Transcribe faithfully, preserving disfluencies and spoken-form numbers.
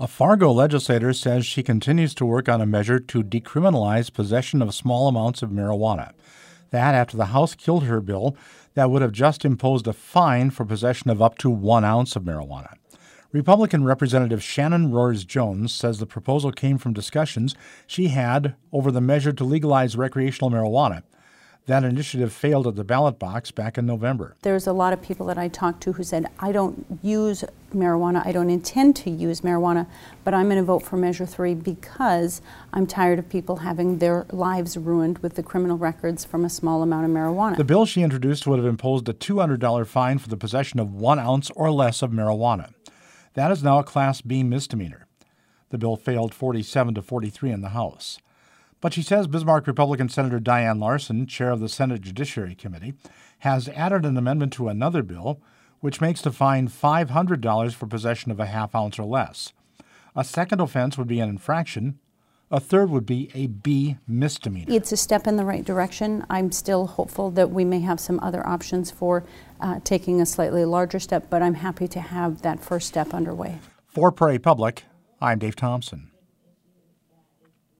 A Fargo legislator says she continues to work on a measure to decriminalize possession of small amounts of marijuana. That after the House killed her bill that would have just imposed a fine for possession of up to one ounce of marijuana. Republican Representative Shannon Roars Jones says the proposal came from discussions she had over the measure to legalize recreational marijuana. That initiative failed at the ballot box back in November. There's a lot of people that I talked to who said, I don't use marijuana, I don't intend to use marijuana, but I'm going to vote for Measure three because I'm tired of people having their lives ruined with the criminal records from a small amount of marijuana. The bill she introduced would have imposed a two hundred dollars fine for the possession of one ounce or less of marijuana. That is now a Class B misdemeanor. The bill failed forty-seven to forty-three in the House. But she says Bismarck Republican Senator Diane Larson, chair of the Senate Judiciary Committee, has added an amendment to another bill which makes the fine five hundred dollars for possession of a half ounce or less. A second offense would be an infraction. A third would be a B misdemeanor. It's a step in the right direction. I'm still hopeful that we may have some other options for uh, taking a slightly larger step, but I'm happy to have that first step underway. For Prairie Public, I'm Dave Thompson.